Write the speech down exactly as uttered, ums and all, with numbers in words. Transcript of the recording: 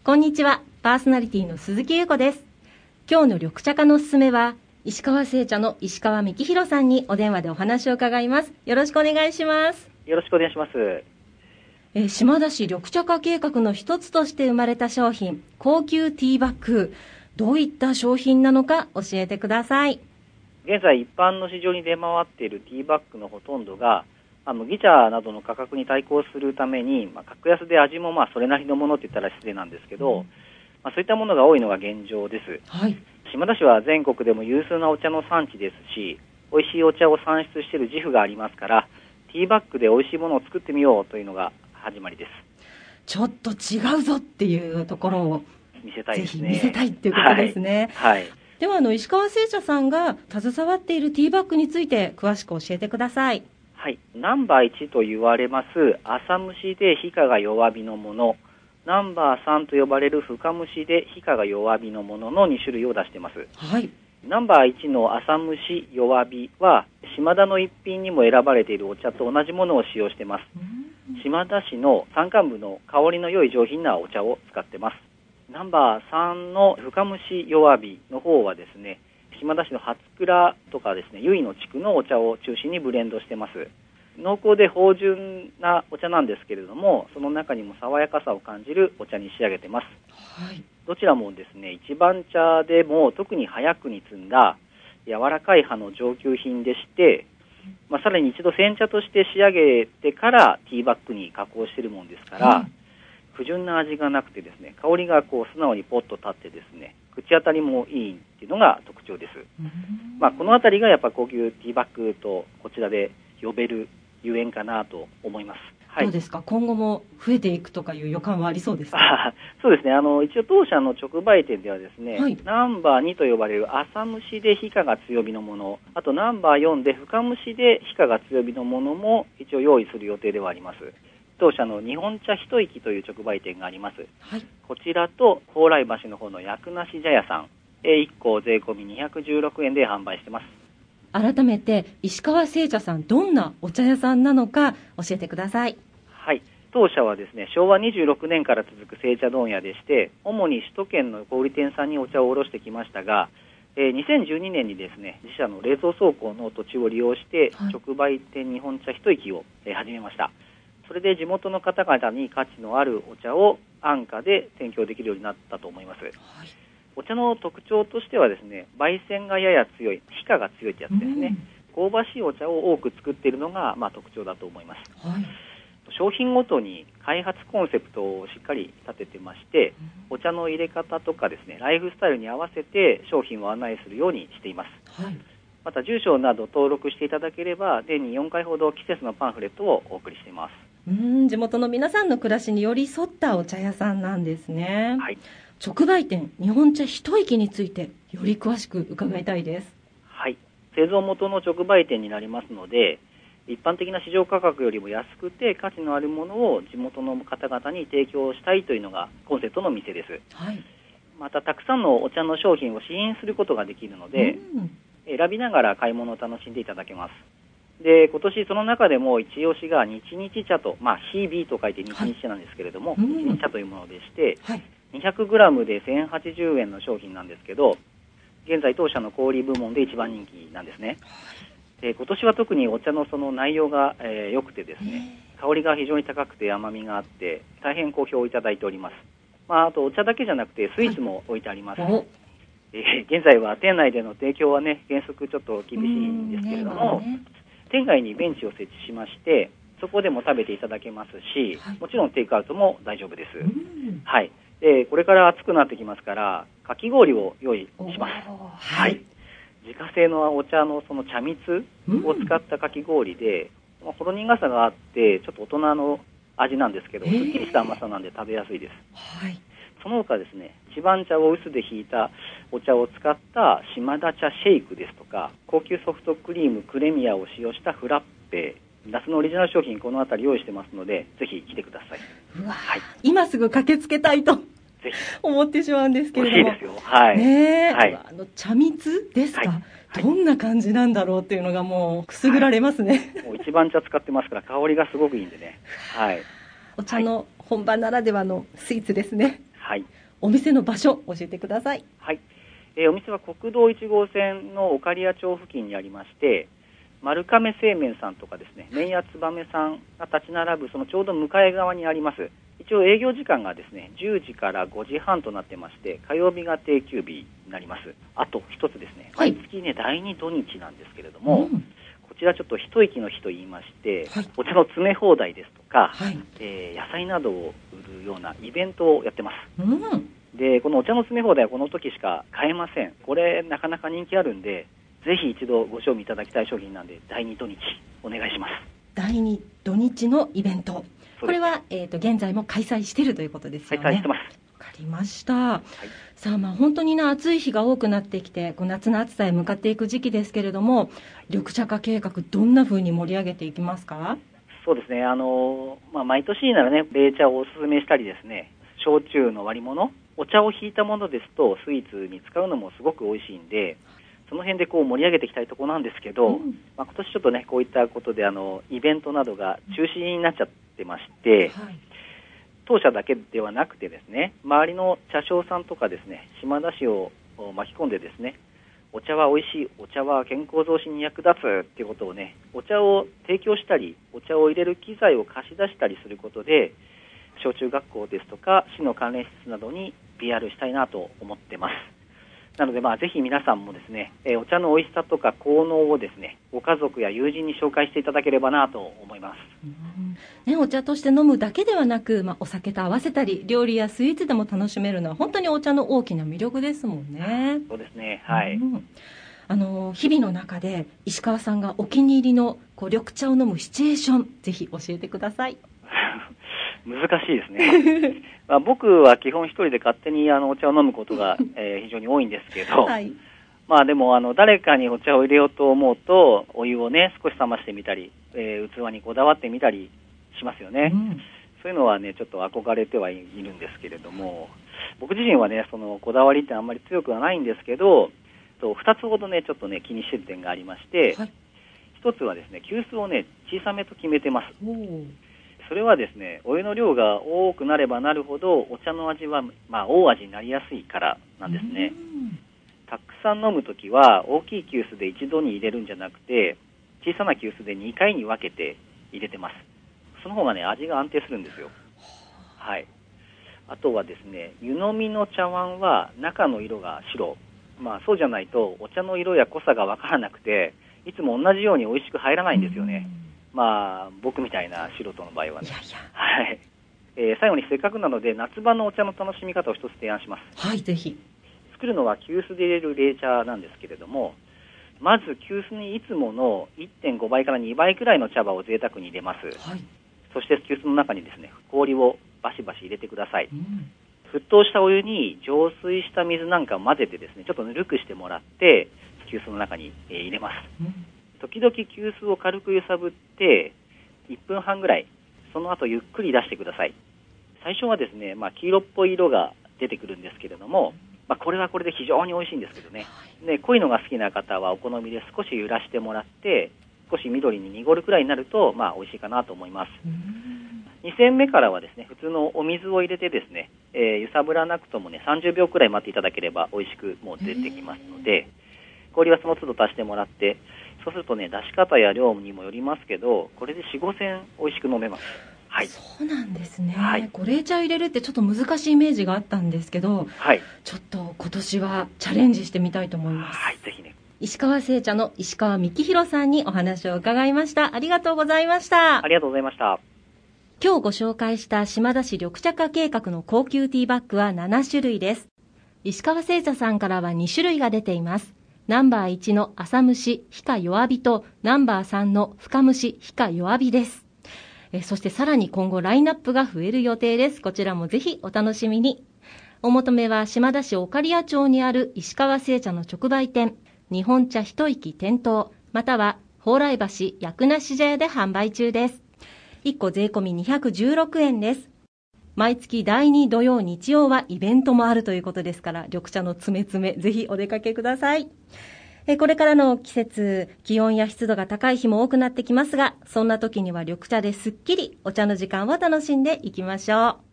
こんにちは、パーソナリティの鈴木優子です。今日の緑茶化のおすすめは、石川製茶の石川幹弘さんにお電話でお話を伺います。よろしくお願いします。 よろしくお願いします。 えー、島田市緑茶化計画の一つとして生まれた商品、高級ティーバッグ。どういった商品なのか教えてください。 現在一般の市場に出回っているティーバッグのほとんどが、まあ、麦茶などの価格に対抗するために、まあ、格安で味もまあそれなりのものって言ったら失礼なんですけど、うん、まあ、そういったものが多いのが現状です。 はい、 島田市は全国でも有数なお茶の産地ですし、美味しいお茶を産出している自負がありますから、ティーバッグで美味しいものを作ってみようというのが始まりです。 ちょっと違うぞっていうところを見せたいですね。 ぜひ見せたいっていうことですね。 はい。はい、 ではあの石川製茶さんが携わっているティーバッグについて詳しく教えてください。 はい、ナンバーいちと言われます浅蒸しで火加が弱火のもの、ナンバーさんと呼ばれる深蒸しで火加が弱火のもののに種類を出しています。 はい、 ナンバーいちの浅蒸し弱火は島田の一品にも選ばれているお茶と同じものを使用しています。島田市の山間部の香りの良い上品なお茶を使っています。ナンバーさんの深蒸し弱火の方はですね、島田市の初蔵とかですね、由比の地区のお茶を中心にブレンドしています。濃厚で芳醇なお茶なんですけれども、その中にも爽やかさを感じるお茶に仕上げています。 はい、 どちらもですね、一番茶でも特に早くに摘んだ柔らかい葉の上級品でして、まあ、さらに一度煎茶として仕上げてからティーバッグに加工しているものですから、はい、不純な味がなくてですね、香りがこう素直にポッと立ってですね、口当たりもいいっていうのが特徴です。まあ、このあたりがやっぱ高級ティーバッグとこちらで呼べるゆえんかなと思います。 はい、どうですか、今後も増えていくとかいう予感はありそうですか？ そうですね、あの一応当社の直売店ではですね、はい、ナンバーにと呼ばれる浅蒸しで火加が強火のもの、あとナンバーよんで深蒸しで火加が強火のものも一応用意する予定ではあります。当社の日本茶一息という直売店があります。はい、こちらと蓬莱橋の方の薬なし茶屋さん、いっこ税込みにひゃくじゅうろくえんで販売してます。 改めて石川製茶さん、どんなお茶屋さんなのか教えてください。 はい、当社はですね、しょうわにじゅうろくねんから続く製茶問屋でして、主に首都圏の小売店さんにお茶を卸してきましたが、えー、にせんじゅうにねんにですね、自社の冷蔵倉庫の土地を利用して直売店日本茶一息を、えー、始めました。それで地元の方々に価値のあるお茶を安価で提供できるようになったと思います。はい、お茶の特徴としてはですね、焙煎がやや強い、火加が強いってやつですね。香ばしいお茶を多く作っているのが、まあ、特徴だと思います。はい、商品ごとに開発コンセプトをしっかり立ててまして、お茶の入れ方とかですね、ライフスタイルに合わせて商品を案内するようにしています。はい、また住所など登録していただければ年によんかいほど季節のパンフレットをお送りしています。 うーん、地元の皆さんの暮らしに寄り添ったお茶屋さんなんですね。はい、直売店日本茶一息についてより詳しく伺いたいです。 はい、製造元の直売店になりますので、一般的な市場価格よりも安くて価値のあるものを地元の方々に提供したいというのがコンセプトの店です。はい、またたくさんのお茶の商品を試飲することができるので、うん、選びながら買い物を楽しんでいただけます。で、今年その中でも一押しが日々茶と、まあ、シービー と書いて日々茶なんですけれども、はい、日々茶というものでして、はい、にひゃくグラムでせんはちじゅうえんの商品なんですけど、現在当社の小売部門で一番人気なんですね。で、今年は特にお茶のその内容が、えー、良くてですね、香りが非常に高くて甘みがあって大変好評をいただいております。まあ、あとお茶だけじゃなくてスイーツも置いてあります。はい、えー、現在は店内での提供はね、原則ちょっと厳しいんですけれども、ね、店外にベンチを設置しまして、そこでも食べていただけますし、はい、もちろんテイクアウトも大丈夫です。はい。で、これから暑くなってきますから、かき氷を用意します。はい。自家製のお茶のその茶蜜を使ったかき氷で、うん、ほろ苦さがあって、ちょっと大人の味なんですけど、すっきりした甘さなんで食べやすいです。はい。その他ですね、一番茶を臼でひいたお茶を使った島田茶シェイクですとか、高級ソフトクリームクレミアを使用したフラッペ、夏のオリジナル商品このあたり用意してますので、ぜひ来てください。 うわ、はい、今すぐ駆けつけたいと思ってしまうんですけれども。 欲しいですよ。はい。 ねえ、はい、あの茶蜜ですか、はい、どんな感じなんだろうっていうのがもうくすぐられますね。 はい、もう一番茶使ってますから香りがすごくいいんでね。はい。 お茶の本場ならではのスイーツですね。 はい。 お店の場所教えてください。 はい。えー、お店は国道いち号線の岡利谷町付近にありまして、丸亀製麺さんとかですね、麺屋燕さんが立ち並ぶそのちょうど向かい側にあります。一応営業時間がですね、じゅうじからごじはんとなってまして、火曜日が定休日になります。あと一つですね、毎月ね、だいに土日なんですけれども、うん、こちらちょっと一息の日と言いまして、はい、お茶の詰め放題ですとか、はい、えー、野菜などを売るようなイベントをやってます。うん、で、このお茶の詰め放題はこの時しか買えません。これなかなか人気あるんで、ぜひ一度ご賞味いただきたい商品なんで、だいに土日お願いします。 だいに土日のイベント。これは、えーと、現在も開催しているということですよね。 開催してます。 わかりました。はい、さあ、まあ本当にね、暑い日が多くなってきて、こう夏の暑さへ向かっていく時期ですけれども、緑茶化計画、どんな風に盛り上げていきますか？ そうですね、あのまあ、毎年ならね、冷茶をおすすめしたりですね、焼酎の割り物、お茶をひいたものですとスイーツに使うのもすごく美味しいんで、その辺でこう盛り上げていきたいところなんですけど、うん、まあ、今年ちょっとね、こういったことであのイベントなどが中止になっちゃってまして、はい、当社だけではなくてですね、周りの茶商さんとかですね、島田市を巻き込んでですね、お茶は美味しい、お茶は健康増進に役立つっていうことをね、お茶を提供したり、お茶を入れる機材を貸し出したりすることで、小中学校ですとか市の関連施設などに ピーアール したいなと思ってます。なので、まあ、ぜひ皆さんもですね、えー、お茶の美味しさとか効能をですね、ご家族や友人に紹介していただければなと思います。 うんね、お茶として飲むだけではなく、まあ、お酒と合わせたり、料理やスイーツでも楽しめるのは本当にお茶の大きな魅力ですもんね。 そうですね、はい。うん、 あの日々の中で石川さんがお気に入りのこう緑茶を飲むシチュエーション、ぜひ教えてください。 難しいですね。まあ、僕は基本一人で勝手にあのお茶を飲むことが、えー、非常に多いんですけど、はい、まあでもあの誰かにお茶を入れようと思うとお湯をね少し冷ましてみたり、えー、器にこだわってみたりしますよね。うん、そういうのはねちょっと憧れてはいるんですけれども、僕自身はねそのこだわりってあんまり強くはないんですけど、とふたつほどねちょっとね気にしてる点がありまして、はい、ひとつはですね急須をね小さめと決めてます。それはですね、お湯の量が多くなればなるほどお茶の味は、まあ、大味になりやすいからなんですね。たくさん飲むときは大きい急須で一度に入れるんじゃなくて、小さな急須でにかいに分けて入れてます。その方がね味が安定するんですよ。はい。あとはですね、湯飲みの茶碗は中の色が白、まあそうじゃないとお茶の色や濃さが分からなくて、いつも同じように美味しく入らないんですよね。まあ、僕みたいな素人の場合はね。いやいや、はい。えー、最後にせっかくなので夏場のお茶の楽しみ方を一つ提案します。 はい、ぜひ。 作るのは急須で入れる冷茶なんですけれども、まず急須にいつもの いってんご 倍からにばいくらいの茶葉を贅沢に入れます。はい。そして急須の中にですね、氷をバシバシ入れてください。うん、沸騰したお湯に浄水した水なんかを混ぜてですね、ちょっとぬるくしてもらって急須の中に、えー、入れます。うん、時々急須を軽く揺さぶっていっぷんはんぐらい、その後ゆっくり出してください。最初はですね、まあ、黄色っぽい色が出てくるんですけれども、まあ、これはこれで非常に美味しいんですけどね。で、濃いのが好きな方はお好みで少し揺らしてもらって少し緑に濁るくらいになると、まあ、美味しいかなと思います。に煎目からはですね、普通のお水を入れてですね、えー、揺さぶらなくともねさんじゅうびょうくらい待っていただければ美味しくもう出てきますので、氷はその都度足してもらって、そうするとね、出し方や量にもよりますけど、これでよん、ご煎美味しく飲めます。はい。 そうなんですね。はい、冷茶を入れるってちょっと難しいイメージがあったんですけど、はい、ちょっと今年はチャレンジしてみたいと思います。 はい、ぜひね。 石川製茶の石川幹弘さんにお話を伺いました。ありがとうございました。 ありがとうございました。 今日ご紹介した島田市緑茶化計画の高級ティーバッグはななしゅるいです。石川製茶さんからはにしゅるいが出ています。ナンバーいちの朝蒸し非か弱火とナンバーさんの深蒸し非か弱火です。えそしてさらに今後ラインナップが増える予定です。こちらもぜひお楽しみに。お求めは島田市岡利谷町にある石川製茶の直売店日本茶一息店頭、または蓬莱橋薬梨茶屋で販売中です。いっこ税込みにひゃくじゅうろくえんです。毎月だいに土曜日曜はイベントもあるということですから、緑茶のつめつめぜひお出かけください。えこれからの季節、気温や湿度が高い日も多くなってきますが、そんな時には緑茶ですっきりお茶の時間を楽しんでいきましょう。